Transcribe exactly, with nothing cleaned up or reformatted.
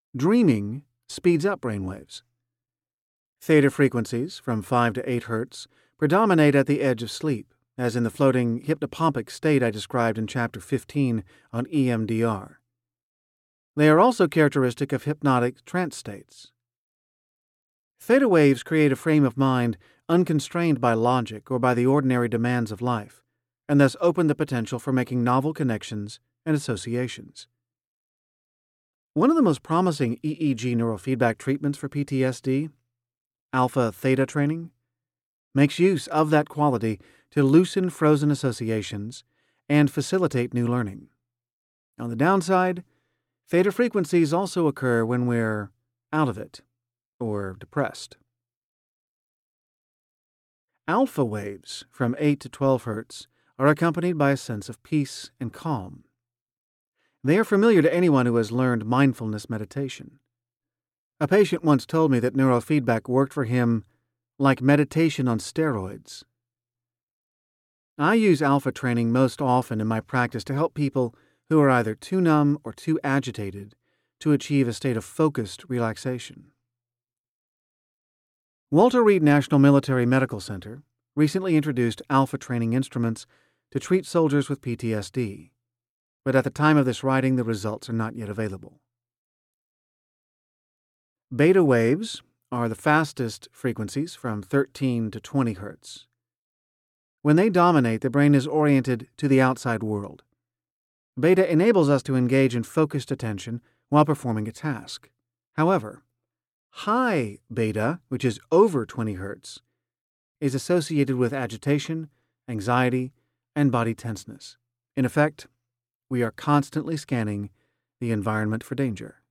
Dreaming speeds up brainwaves. Theta frequencies, from five to eight hertz, predominate at the edge of sleep, as in the floating hypnopompic state I described in Chapter fifteen on E M D R. They are also characteristic of hypnotic trance states. Theta waves create a frame of mind unconstrained by logic or by the ordinary demands of life, and thus open the potential for making novel connections and associations. One of the most promising E E G neurofeedback treatments for P T S D, alpha theta training, makes use of that quality to loosen frozen associations and facilitate new learning. On the downside, theta frequencies also occur when we're out of it or depressed. Alpha waves, from eight to twelve hertz, are accompanied by a sense of peace and calm. They are familiar to anyone who has learned mindfulness meditation. A patient once told me that neurofeedback worked for him like meditation on steroids. I use alpha training most often in my practice to help people who are either too numb or too agitated to achieve a state of focused relaxation. Walter Reed National Military Medical Center recently introduced alpha training instruments to treat soldiers with P T S D, but at the time of this writing, the results are not yet available. Beta waves are the fastest frequencies, from thirteen to twenty hertz. When they dominate, the brain is oriented to the outside world. Beta enables us to engage in focused attention while performing a task. However, high beta, which is over twenty hertz, is associated with agitation, anxiety, and body tenseness. In effect, we are constantly scanning the environment for danger.